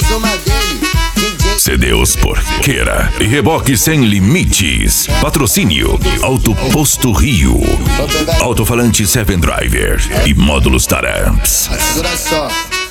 mais uma dele, DJ. CDs Porqueira e Reboque Sem Limites. Patrocínio Auto Posto Rio, Alto-Falante Seven Driver e Módulos Taramps. Segura só.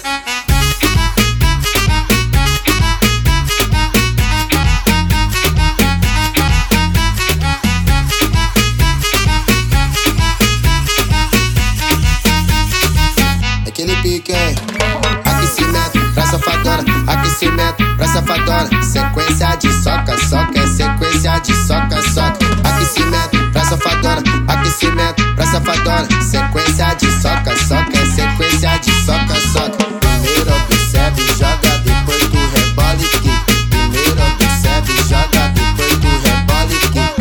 Aquele pique, hein? Aquecimento pra safadona, aquecimento pra safadona. Sequência de soca, soca, sequência de soca, soca. Aquecimento pra safadona, aquecimento pra safadona. Sequência de soca, soca, sequência de soca, soca. Primeiro observe, joga, depois tu rebola e quica. Primeiro observe, joga, depois tu rebola e quica.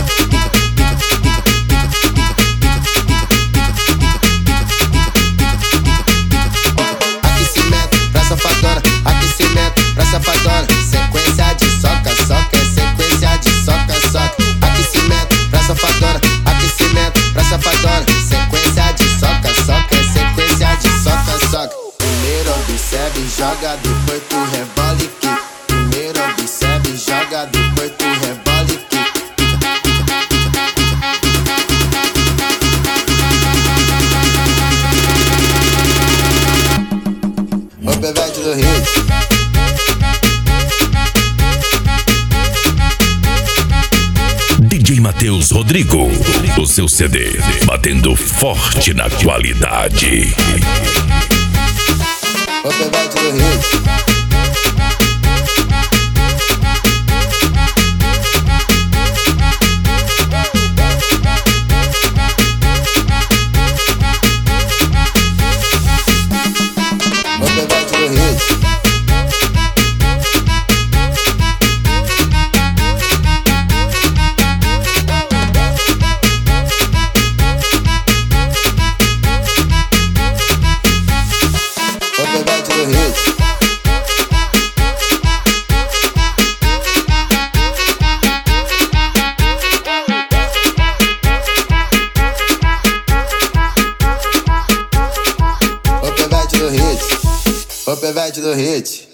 Aquecimento pra safadona, sequência de soca, soca, sequência de soca, soca. Aquecimento pra safadona, aquecimento pra safadona. Sequência de soca, soca, sequência de soca, soca. Primeiro observe, joga, depois tu rebola e quica. Primeiro observe, joga, depois tu rebola e quica. O pivete do hit. DJ Matheus Rodrigo, o seu CD, batendo forte na qualidade. O pivete do hit. O pivete do hit. O pivete do hit. O pivete do hit. O pivete do hit.